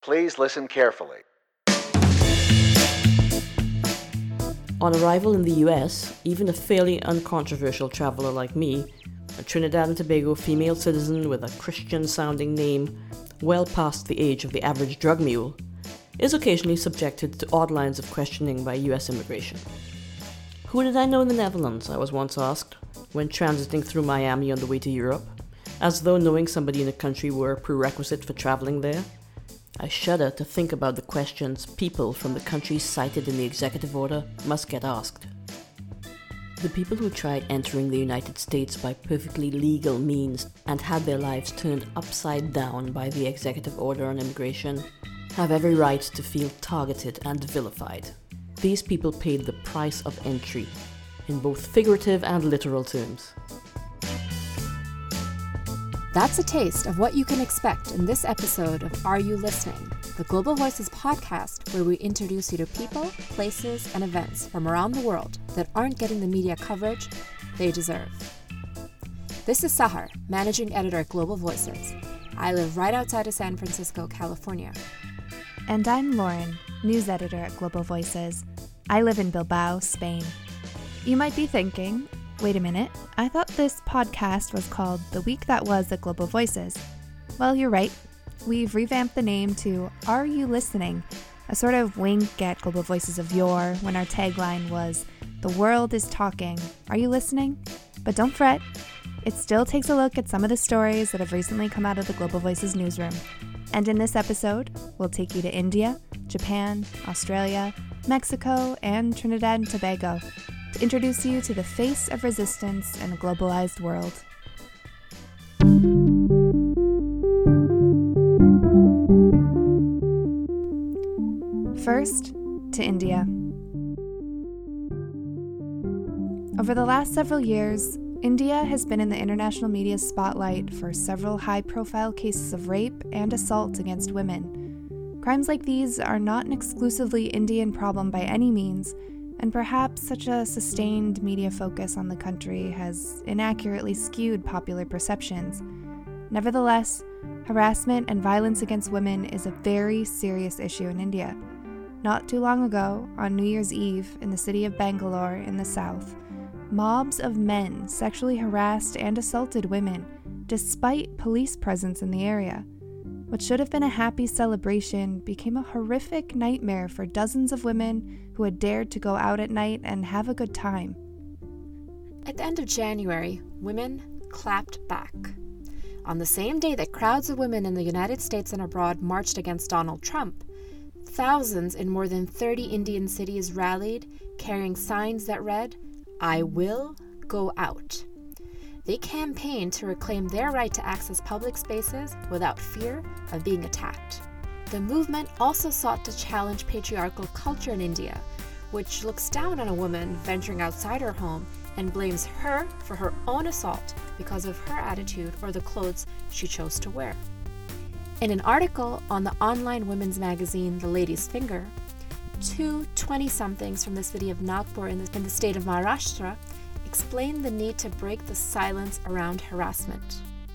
Please listen carefully. On arrival in the US, even a fairly uncontroversial traveler like me, a Trinidad and Tobago female citizen with a Christian-sounding name, well past the age of the average drug mule, is occasionally subjected to odd lines of questioning by US immigration. Who did I know in the Netherlands, I was once asked, when transiting through Miami on the way to Europe, as though knowing somebody in a country were a prerequisite for traveling there. I shudder to think about the questions people from the countries cited in the executive order must get asked. The people who tried entering the United States by perfectly legal means and had their lives turned upside down by the executive order on immigration have every right to feel targeted and vilified. These people paid the price of entry, in both figurative and literal terms. That's a taste of what you can expect in this episode of Are You Listening?, the Global Voices podcast where we introduce you to people, places, and events from around the world that aren't getting the media coverage they deserve. This is Sahar, managing editor at Global Voices. I live right outside of San Francisco, California. And I'm Lauren, news editor at Global Voices. I live in Bilbao, Spain. You might be thinking, wait a minute, I thought this podcast was called The Week That Was at Global Voices. Well, you're right. We've revamped the name to Are You Listening? A sort of wink at Global Voices of yore when our tagline was, The world is talking. Are you listening? But don't fret. It still takes a look at some of the stories that have recently come out of the Global Voices newsroom. And in this episode, we'll take you to India, Japan, Australia, Mexico, and Trinidad and Tobago to introduce you to the face of resistance in a globalized world. First, to India. Over the last several years, India has been in the international media's spotlight for several high-profile cases of rape and assault against women. Crimes like these are not an exclusively Indian problem by any means, and perhaps such a sustained media focus on the country has inaccurately skewed popular perceptions. Nevertheless, harassment and violence against women is a very serious issue in India. Not too long ago, on New Year's Eve in the city of Bangalore in the south, mobs of men sexually harassed and assaulted women, despite police presence in the area. What should have been a happy celebration became a horrific nightmare for dozens of women who had dared to go out at night and have a good time. At the end of January, women clapped back. On the same day that crowds of women in the United States and abroad marched against Donald Trump, thousands in more than 30 Indian cities rallied, carrying signs that read, "I will go out." They campaigned to reclaim their right to access public spaces without fear of being attacked. The movement also sought to challenge patriarchal culture in India, which looks down on a woman venturing outside her home and blames her for her own assault because of her attitude or the clothes she chose to wear. In an article on the online women's magazine The Lady's Finger, two 20-somethings from the city of Nagpur in the state of Maharashtra explained the need to break the silence around harassment.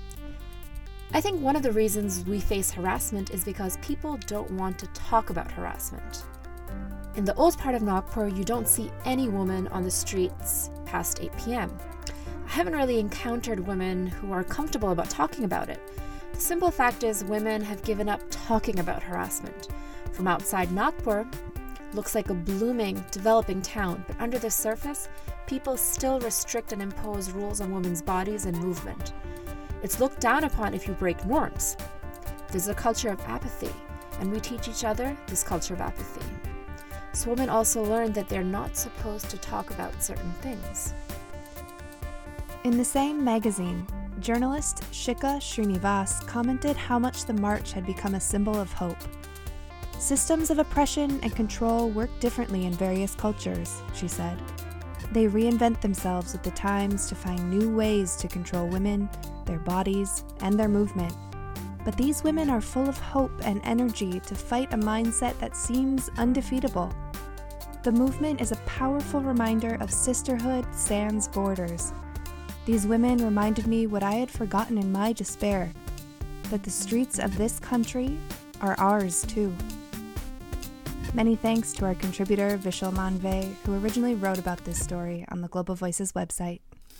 I think one of the reasons we face harassment is because people don't want to talk about harassment. In the old part of Nagpur, you don't see any woman on the streets past 8 p.m. I haven't really encountered women who are comfortable about talking about it. The simple fact is women have given up talking about harassment. From outside Nagpur, looks like a blooming, developing town, but under the surface, people still restrict and impose rules on women's bodies and movement. It's looked down upon if you break norms. There's a culture of apathy, and we teach each other this culture of apathy. So women also learn that they're not supposed to talk about certain things. In the same magazine, journalist Shikha Srinivas commented how much the march had become a symbol of hope. Systems of oppression and control work differently in various cultures, she said. They reinvent themselves at the times to find new ways to control women, their bodies, and their movement. But these women are full of hope and energy to fight a mindset that seems undefeatable. The movement is a powerful reminder of sisterhood sans borders. These women reminded me what I had forgotten in my despair, that the streets of this country are ours too. Many thanks to our contributor Vishal Manve, who originally wrote about this story on the Global Voices website.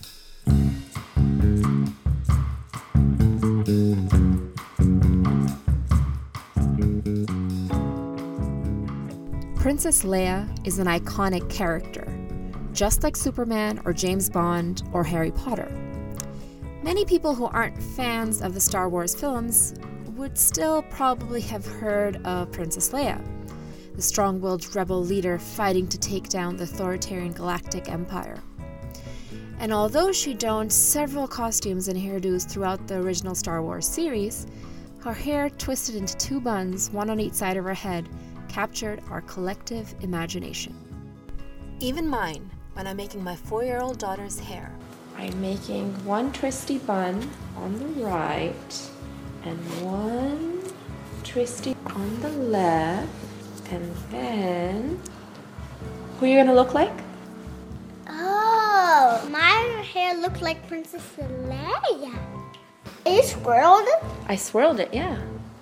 Princess Leia is an iconic character, just like Superman or James Bond or Harry Potter. Many people who aren't fans of the Star Wars films would still probably have heard of Princess Leia, the strong-willed rebel leader fighting to take down the authoritarian galactic empire. And although she donned several costumes and hairdos throughout the original Star Wars series, her hair twisted into two buns, one on each side of her head, captured our collective imagination. Even mine, when I'm making my 4-year-old daughter's hair. I'm making one twisty bun on the right and one twisty on the left, and then who are you gonna look like? Oh, my hair looks like Princess Leia. You swirled it? I swirled it, yeah.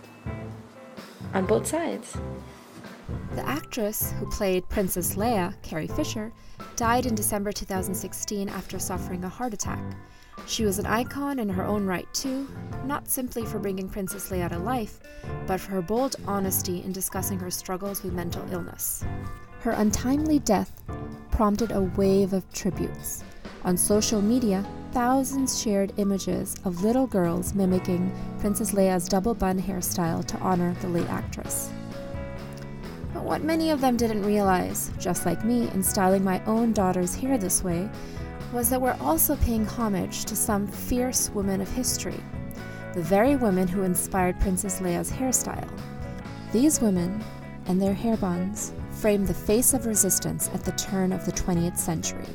On both sides. The actress who played Princess Leia, Carrie Fisher, died in December 2016 after suffering a heart attack. She was an icon in her own right too, not simply for bringing Princess Leia to life, but for her bold honesty in discussing her struggles with mental illness. Her untimely death prompted a wave of tributes. On social media, thousands shared images of little girls mimicking Princess Leia's double bun hairstyle to honor the late actress. But what many of them didn't realize, just like me in styling my own daughter's hair this way, was that we're also paying homage to some fierce women of history, the very women who inspired Princess Leia's hairstyle. These women and their hair buns frame the face of resistance at the turn of the 20th century.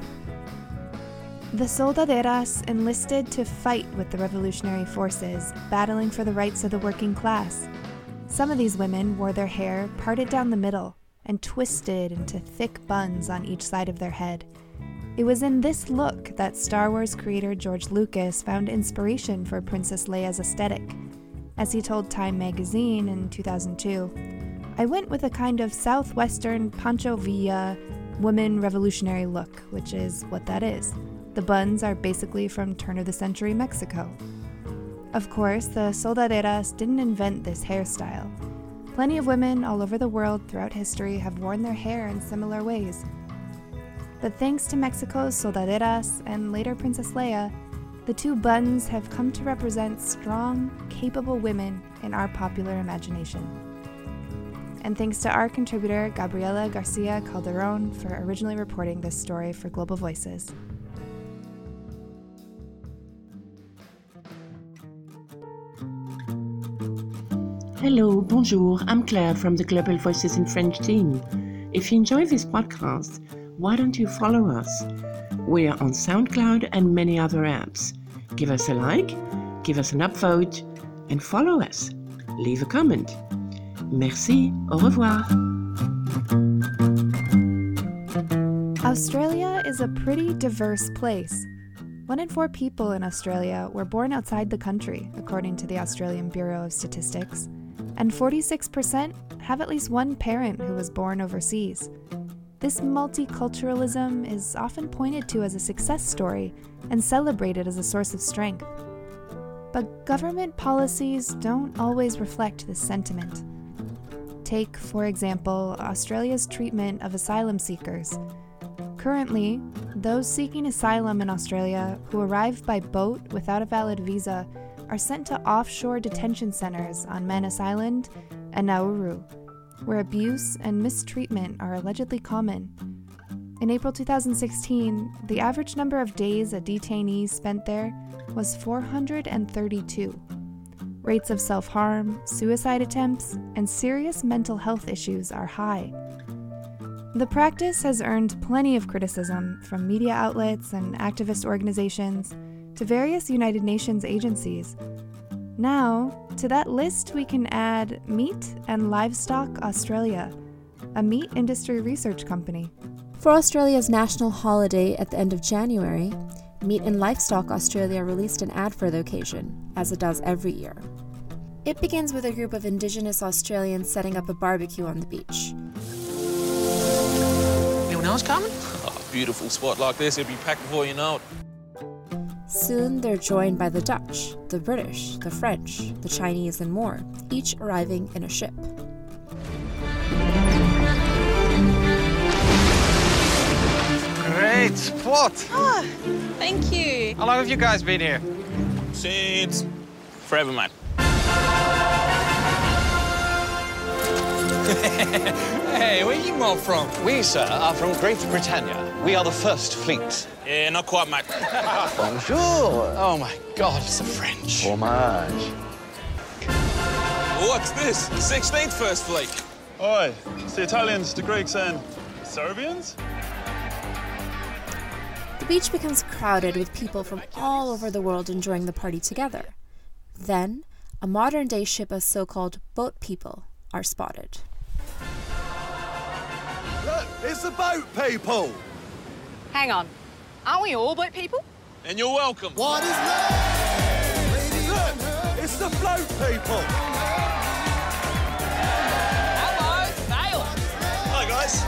The soldaderas enlisted to fight with the revolutionary forces, battling for the rights of the working class. Some of these women wore their hair parted down the middle and twisted into thick buns on each side of their head. It was in this look that Star Wars creator George Lucas found inspiration for Princess Leia's aesthetic. As he told Time magazine in 2002, "I went with a kind of southwestern Pancho Villa woman revolutionary look," which is what that is. The buns are basically from turn-of-the-century Mexico. Of course, the soldaderas didn't invent this hairstyle. Plenty of women all over the world throughout history have worn their hair in similar ways. But thanks to Mexico's soldaderas and later Princess Leia, the two buns have come to represent strong, capable women in our popular imagination. And thanks to our contributor, Gabriela Garcia Calderon, for originally reporting this story for Global Voices. Hello, bonjour, I'm Claire from the Global Voices in French team. If you enjoy this podcast, why don't you follow us? We are on SoundCloud and many other apps. Give us a like, give us an upvote, and follow us. Leave a comment. Merci, au revoir. Australia is a pretty diverse place. 1 in 4 people in Australia were born outside the country, according to the Australian Bureau of Statistics, and 46% have at least one parent who was born overseas. This multiculturalism is often pointed to as a success story and celebrated as a source of strength. But government policies don't always reflect this sentiment. Take, for example, Australia's treatment of asylum seekers. Currently, those seeking asylum in Australia who arrive by boat without a valid visa are sent to offshore detention centers on Manus Island and Nauru, where abuse and mistreatment are allegedly common. In April 2016, the average number of days a detainee spent there was 432. Rates of self-harm, suicide attempts, and serious mental health issues are high. The practice has earned plenty of criticism from media outlets and activist organizations to various United Nations agencies. Now, to that list we can add Meat and Livestock Australia, a meat industry research company. For Australia's national holiday at the end of January, Meat and Livestock Australia released an ad for the occasion, as it does every year. It begins with a group of Indigenous Australians setting up a barbecue on the beach. Anyone else coming? Oh, beautiful spot like this, it'll be packed before you know it. Soon they're joined by the Dutch, the British, the French, the Chinese, and more, each arriving in a ship. Great spot! Oh, thank you. How long have you guys been here? Since forever, mate. Hey, where you mob from? We, sir, are from Great Britannia. We are the first fleet. Yeah, not quite, mate. Bonjour! Oh, my God, it's the French. Fromage. What's this? 16th First Fleet. Oi, it's the Italians, the Greeks, and Serbians? The beach becomes crowded with people from all over the world enjoying the party together. Then, a modern-day ship of so-called boat people are spotted. Look, it's the boat people! Hang on. Aren't we all boat people? And you're welcome. What is love? Look, it's the float people! Hello, sailor. Hi, guys.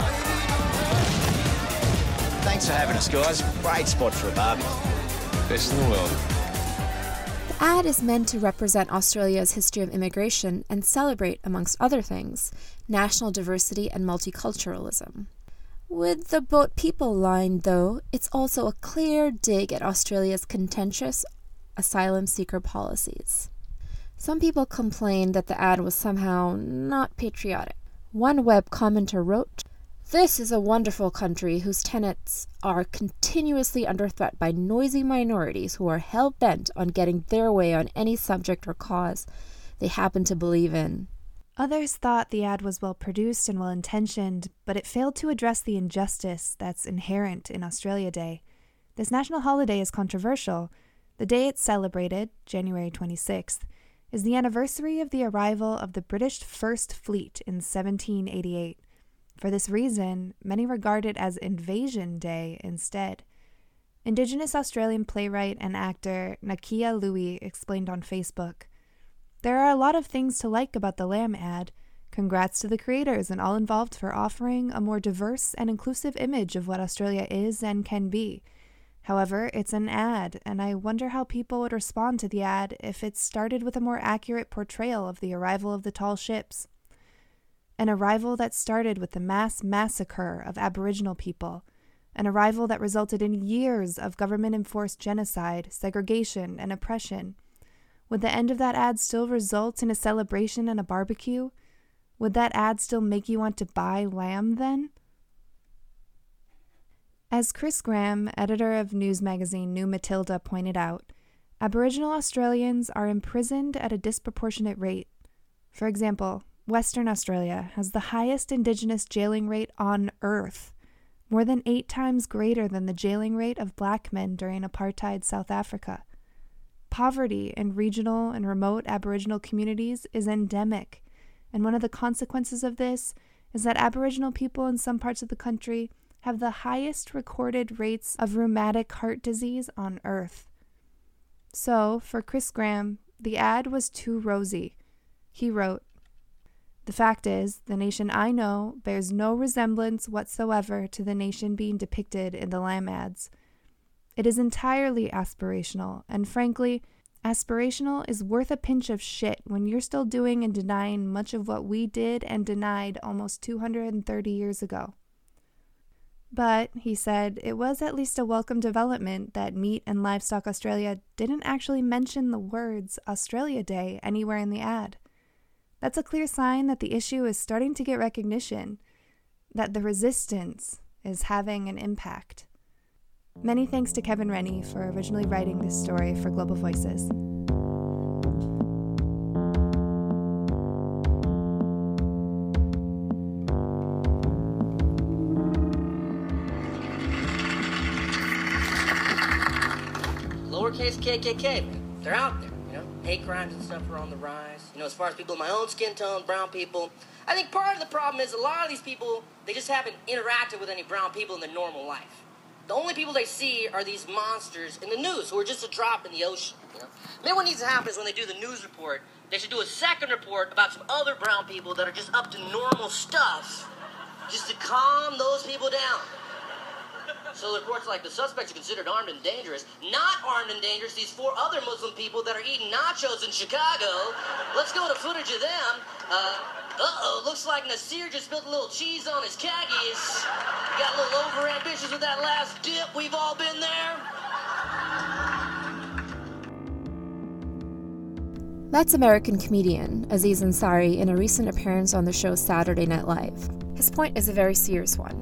Thanks for having us, guys. Great spot for a barbecue. Best in the world. The ad is meant to represent Australia's history of immigration and celebrate, amongst other things, national diversity and multiculturalism. With the boat people line, though, it's also a clear dig at Australia's contentious asylum seeker policies. Some people complained that the ad was somehow not patriotic. One web commenter wrote, "This is a wonderful country whose tenets are continuously under threat by noisy minorities who are hell-bent on getting their way on any subject or cause they happen to believe in." Others thought the ad was well-produced and well-intentioned, but it failed to address the injustice that's inherent in Australia Day. This national holiday is controversial. The day it's celebrated, January 26th, is the anniversary of the arrival of the British First Fleet in 1788. For this reason, many regard it as Invasion Day instead. Indigenous Australian playwright and actor Nakia Louie explained on Facebook, "There are a lot of things to like about the lamb ad. Congrats to the creators and all involved for offering a more diverse and inclusive image of what Australia is and can be. However, it's an ad, and I wonder how people would respond to the ad if it started with a more accurate portrayal of the arrival of the tall ships. An arrival that started with the mass massacre of Aboriginal people, an arrival that resulted in years of government-enforced genocide, segregation, and oppression. Would the end of that ad still result in a celebration and a barbecue? Would that ad still make you want to buy lamb then?" As Chris Graham, editor of news magazine New Matilda, pointed out, Aboriginal Australians are imprisoned at a disproportionate rate. For example, Western Australia has the highest Indigenous jailing rate on Earth, more than 8 times greater than the jailing rate of black men during apartheid South Africa. Poverty in regional and remote Aboriginal communities is endemic, and one of the consequences of this is that Aboriginal people in some parts of the country have the highest recorded rates of rheumatic heart disease on Earth. So, for Chris Graham, the ad was too rosy. He wrote, "The fact is, the nation I know bears no resemblance whatsoever to the nation being depicted in the lamb ads. It is entirely aspirational, and frankly, aspirational is worth a pinch of shit when you're still doing and denying much of what we did and denied almost 230 years ago." But, he said, it was at least a welcome development that Meat and Livestock Australia didn't actually mention the words Australia Day anywhere in the ad. That's a clear sign that the issue is starting to get recognition, that the resistance is having an impact. Many thanks to Kevin Rennie for originally writing this story for Global Voices. Lowercase KKK, they're out there, Hate crimes and stuff are on the rise. As far as people in my own skin tone, brown people, I think part of the problem is a lot of these people, they just haven't interacted with any brown people in their normal life. The only people they see are these monsters in the news who are just a drop in the ocean. You know? Maybe what needs to happen is when they do the news report, they should do a second report about some other brown people that are just up to normal stuff, just to calm those people down. So the report's like, the suspects are considered armed and dangerous. Not armed and dangerous, these 4 other Muslim people that are eating nachos in Chicago. Let's go to footage of them. Looks like Nasir just spilled a little cheese on his khakis. Got a little overambitious with that last dip. We've all been there. That's American comedian Aziz Ansari in a recent appearance on the show Saturday Night Live. His point is a very serious one.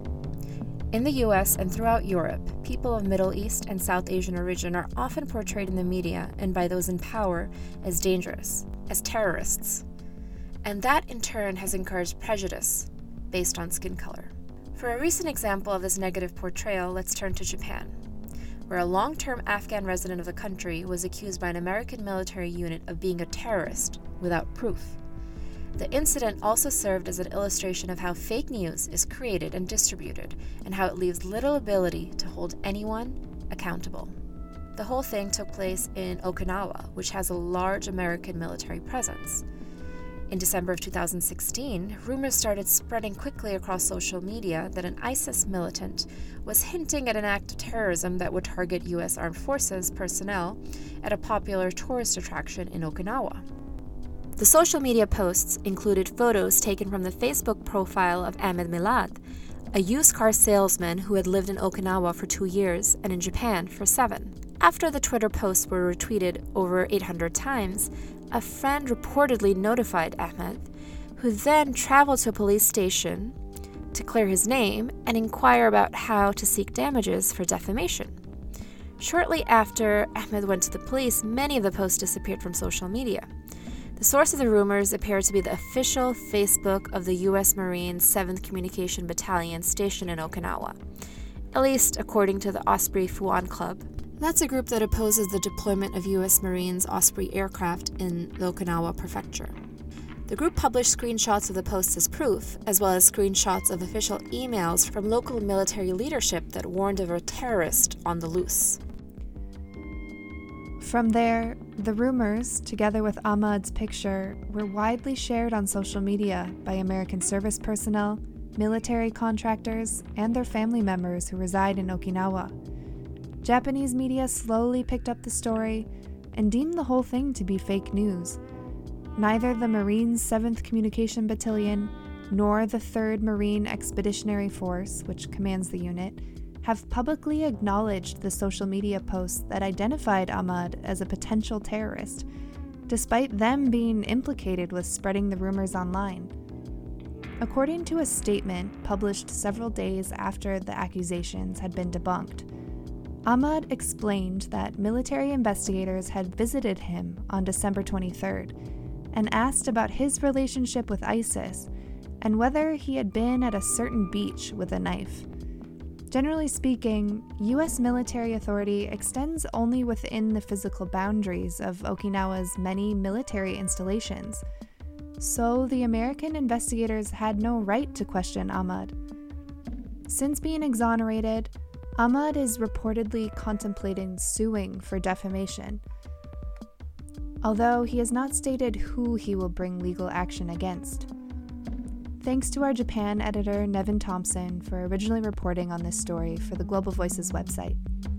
In the US and throughout Europe, people of Middle East and South Asian origin are often portrayed in the media and by those in power as dangerous, as terrorists. And that in turn has encouraged prejudice based on skin color. For a recent example of this negative portrayal, let's turn to Japan, where a long-term Afghan resident of the country was accused by an American military unit of being a terrorist without proof. The incident also served as an illustration of how fake news is created and distributed, and how it leaves little ability to hold anyone accountable. The whole thing took place in Okinawa, which has a large American military presence. In December of 2016, rumors started spreading quickly across social media that an ISIS militant was hinting at an act of terrorism that would target U.S. Armed Forces personnel at a popular tourist attraction in Okinawa. The social media posts included photos taken from the Facebook profile of Ahmed Milad, a used car salesman who had lived in Okinawa for 2 years and in Japan for 7. After the Twitter posts were retweeted over 800 times, a friend reportedly notified Ahmed, who then traveled to a police station to clear his name and inquire about how to seek damages for defamation. Shortly after Ahmed went to the police, many of the posts disappeared from social media. The source of the rumors appeared to be the official Facebook of the U.S. Marines 7th Communication Battalion stationed in Okinawa, at least according to the Osprey Fuan Club. That's a group that opposes the deployment of U.S. Marines Osprey aircraft in the Okinawa prefecture. The group published screenshots of the posts as proof, as well as screenshots of official emails from local military leadership that warned of a terrorist on the loose. From there, the rumors, together with Ahmad's picture, were widely shared on social media by American service personnel, military contractors, and their family members who reside in Okinawa. Japanese media slowly picked up the story and deemed the whole thing to be fake news. Neither the Marines 7th Communication Battalion nor the 3rd Marine Expeditionary Force, which commands the unit, have publicly acknowledged the social media posts that identified Ahmad as a potential terrorist, despite them being implicated with spreading the rumors online. According to a statement published several days after the accusations had been debunked, Ahmad explained that military investigators had visited him on December 23rd and asked about his relationship with ISIS and whether he had been at a certain beach with a knife. Generally speaking, U.S. military authority extends only within the physical boundaries of Okinawa's many military installations, so the American investigators had no right to question Ahmad. Since being exonerated, Ahmad is reportedly contemplating suing for defamation, although he has not stated who he will bring legal action against. Thanks to our Japan editor, Nevin Thompson, for originally reporting on this story for the Global Voices website.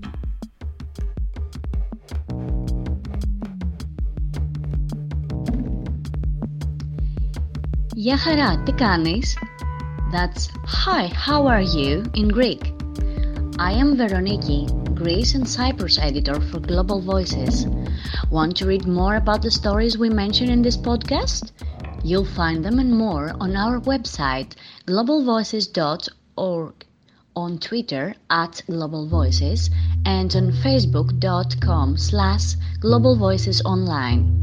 Γεια χαρά, τι κάνεις? That's hi, how are you in Greek. I am Veroniki, Greece and Cyprus editor for Global Voices. Want to read more about the stories we mention in this podcast? You'll find them and more on our website, globalvoices.org, on Twitter @globalvoices, and on facebook.com/globalvoicesonline.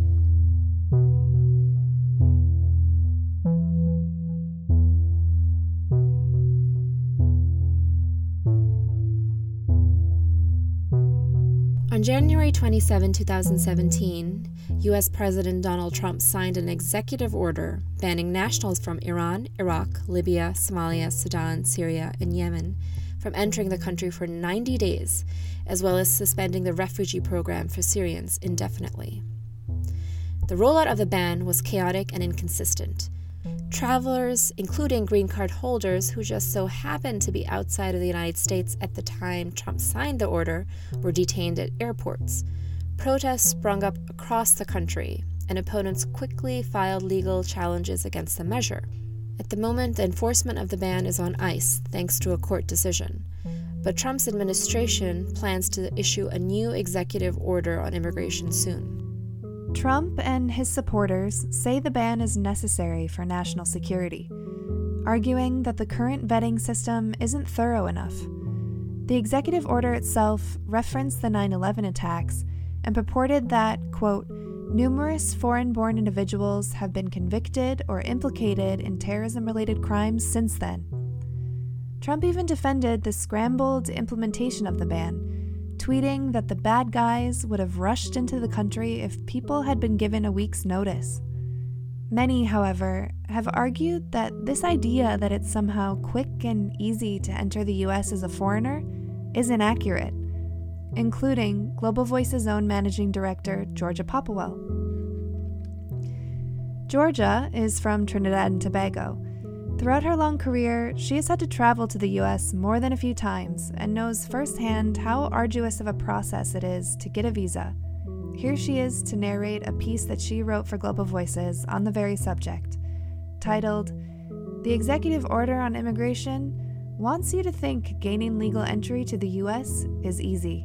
On January 27, 2017, U.S. President Donald Trump signed an executive order banning nationals from Iran, Iraq, Libya, Somalia, Sudan, Syria, and Yemen from entering the country for 90 days, as well as suspending the refugee program for Syrians indefinitely. The rollout of the ban was chaotic and inconsistent. Travelers, including green card holders who just so happened to be outside of the United States at the time Trump signed the order, were detained at airports. Protests sprung up across the country, and opponents quickly filed legal challenges against the measure. At the moment, the enforcement of the ban is on ice, thanks to a court decision. But Trump's administration plans to issue a new executive order on immigration soon. Trump and his supporters say the ban is necessary for national security, arguing that the current vetting system isn't thorough enough. The executive order itself referenced the 9/11 attacks and purported that, quote, numerous foreign-born individuals have been convicted or implicated in terrorism-related crimes since then. Trump even defended the scrambled implementation of the ban, tweeting that the bad guys would have rushed into the country if people had been given a week's notice. Many, however, have argued that this idea that it's somehow quick and easy to enter the US as a foreigner is inaccurate, including Global Voices' own managing director, Georgia Popplewell. Georgia is from Trinidad and Tobago. Throughout her long career, she has had to travel to the US more than a few times and knows firsthand how arduous of a process it is to get a visa. Here she is to narrate a piece that she wrote for Global Voices on the very subject, titled, "The Executive Order on Immigration wants you to think gaining legal entry to the US is easy."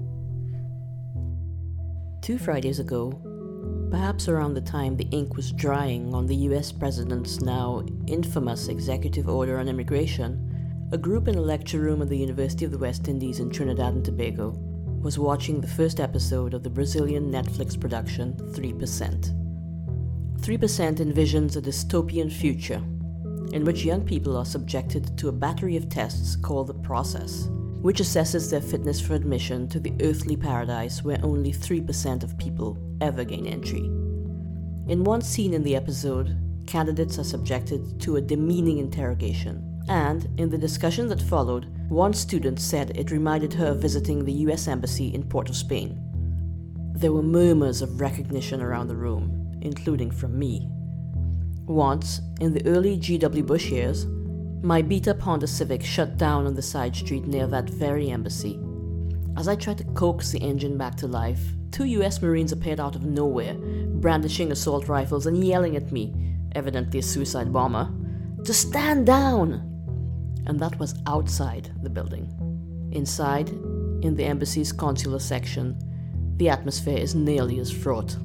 2 Fridays ago, perhaps around the time the ink was drying on the US President's now infamous Executive Order on Immigration, a group in a lecture room at the University of the West Indies in Trinidad and Tobago was watching the first episode of the Brazilian Netflix production 3%. 3% envisions a dystopian future in which young people are subjected to a battery of tests called the process, which assesses their fitness for admission to the earthly paradise where only 3% of people ever gain entry. In one scene in the episode, candidates are subjected to a demeaning interrogation, and in the discussion that followed, one student said it reminded her of visiting the US Embassy in Port of Spain. There were murmurs of recognition around the room, including from me. Once, in the early G.W. Bush years, my beat-up Honda Civic shut down on the side street near that very embassy. As I tried to coax the engine back to life, 2 US Marines appeared out of nowhere, brandishing assault rifles and yelling at me, evidently a suicide bomber, to stand down! And that was outside the building. Inside, in the embassy's consular section, the atmosphere is nearly as fraught.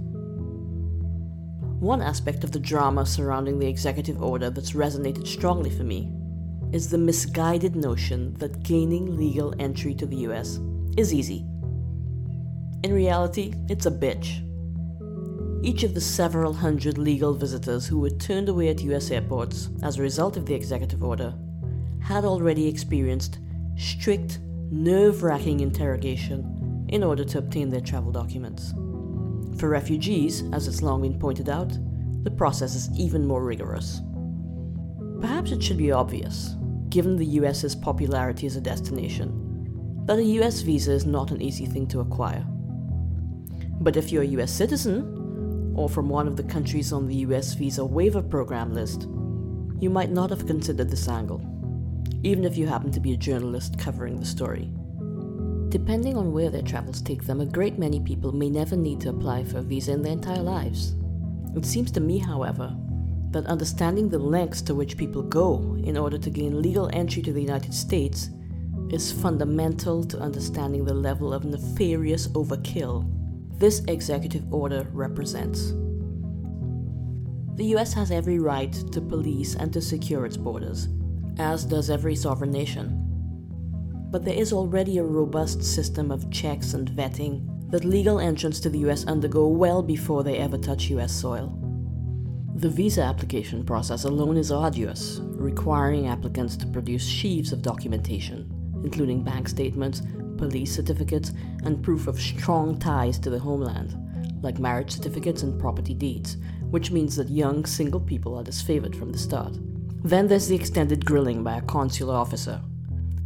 One aspect of the drama surrounding the executive order that's resonated strongly for me is the misguided notion that gaining legal entry to the US is easy. In reality, it's a bitch. Each of the several hundred legal visitors who were turned away at US airports as a result of the executive order had already experienced strict, nerve-wracking interrogation in order to obtain their travel documents. For refugees, as it's long been pointed out, the process is even more rigorous. Perhaps it should be obvious, given the US's popularity as a destination, that a US visa is not an easy thing to acquire. But if you're a US citizen, or from one of the countries on the US visa waiver program list, you might not have considered this angle, even if you happen to be a journalist covering the story. Depending on where their travels take them, a great many people may never need to apply for a visa in their entire lives. It seems to me, however, that understanding the lengths to which people go in order to gain legal entry to the United States is fundamental to understanding the level of nefarious overkill this executive order represents. The US has every right to police and to secure its borders, as does every sovereign nation. But there is already a robust system of checks and vetting that legal entrants to the US undergo well before they ever touch US soil. The visa application process alone is arduous, requiring applicants to produce sheaves of documentation, including bank statements, police certificates, and proof of strong ties to the homeland, like marriage certificates and property deeds, which means that young single people are disfavored from the start. Then there's the extended grilling by a consular officer.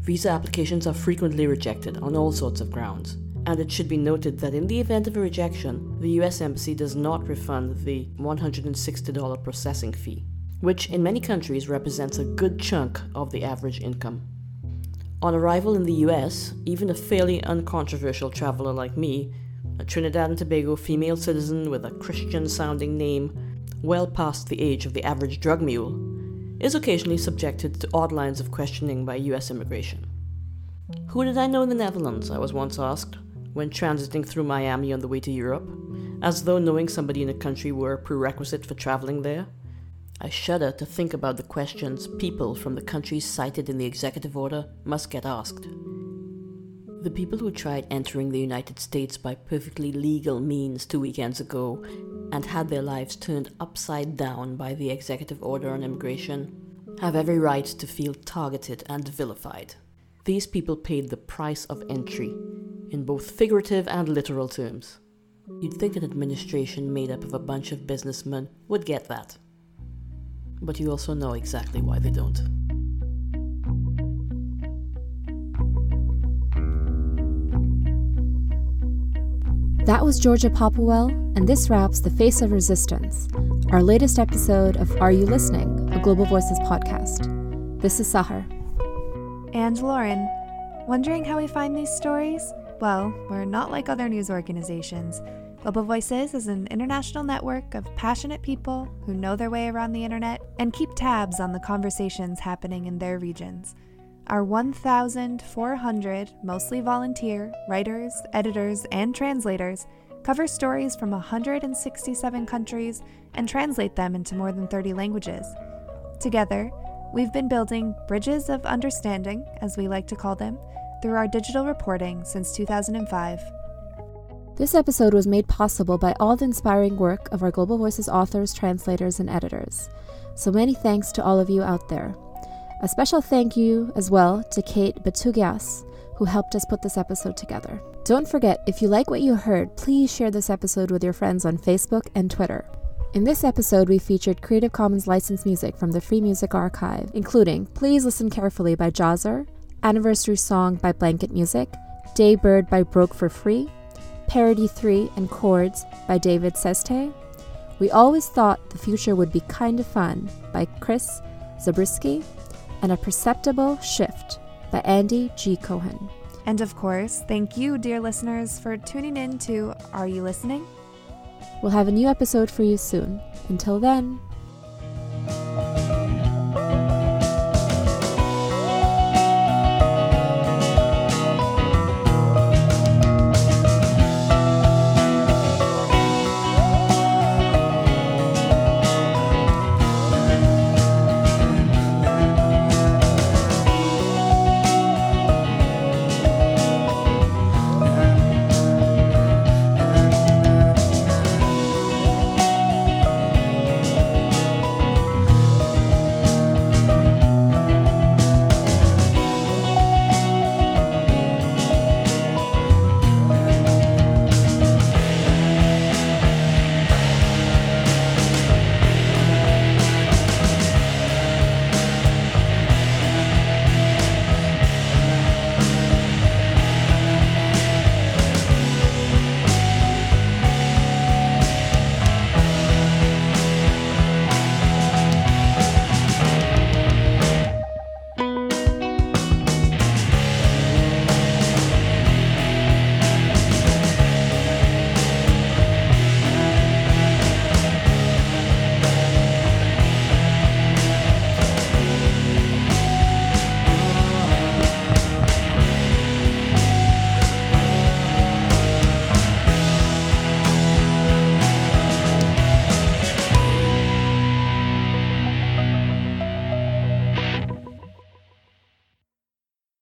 Visa applications are frequently rejected on all sorts of grounds, and it should be noted that in the event of a rejection, the US Embassy does not refund the $160 processing fee, which in many countries represents a good chunk of the average income. On arrival in the US, even a fairly uncontroversial traveler like me, a Trinidad and Tobago female citizen with a Christian-sounding name, well past the age of the average drug mule, is occasionally subjected to odd lines of questioning by US immigration. Who did I know in the Netherlands, I was once asked, when transiting through Miami on the way to Europe, as though knowing somebody in a country were a prerequisite for traveling there. I shudder to think about the questions people from the countries cited in the executive order must get asked. The people who tried entering the United States by perfectly legal means 2 weekends ago and had their lives turned upside down by the executive order on immigration have every right to feel targeted and vilified. These people paid the price of entry, in both figurative and literal terms. You'd think an administration made up of a bunch of businessmen would get that. But you also know exactly why they don't. That was Georgia Popplewell, and this wraps The Face of Resistance, our latest episode of Are You Listening?, a Global Voices podcast. This is Sahar. And Lauren. Wondering how we find these stories? Well, we're not like other news organizations. Global Voices is an international network of passionate people who know their way around the internet and keep tabs on the conversations happening in their regions. Our 1,400 mostly volunteer writers, editors, and translators cover stories from 167 countries and translate them into more than 30 languages. Together, we've been building bridges of understanding, as we like to call them, through our digital reporting since 2005. This episode was made possible by all the inspiring work of our Global Voices authors, translators, and editors. So many thanks to all of you out there. A special thank you as well to Kate Batugias, who helped us put this episode together. Don't forget, if you like what you heard, please share this episode with your friends on Facebook and Twitter. In this episode, we featured Creative Commons licensed music from the Free Music Archive, including Please Listen Carefully by Jazzer, Anniversary Song by Blanket Music, Daybird by Broke for Free, Parody 3 and Chords by David Seste, We Always Thought the Future Would Be Kind of Fun by Chris Zabriskie, and A Perceptible Shift by Andy G. Cohen. And of course, thank you, dear listeners, for tuning in to Are You Listening? We'll have a new episode for you soon. Until then,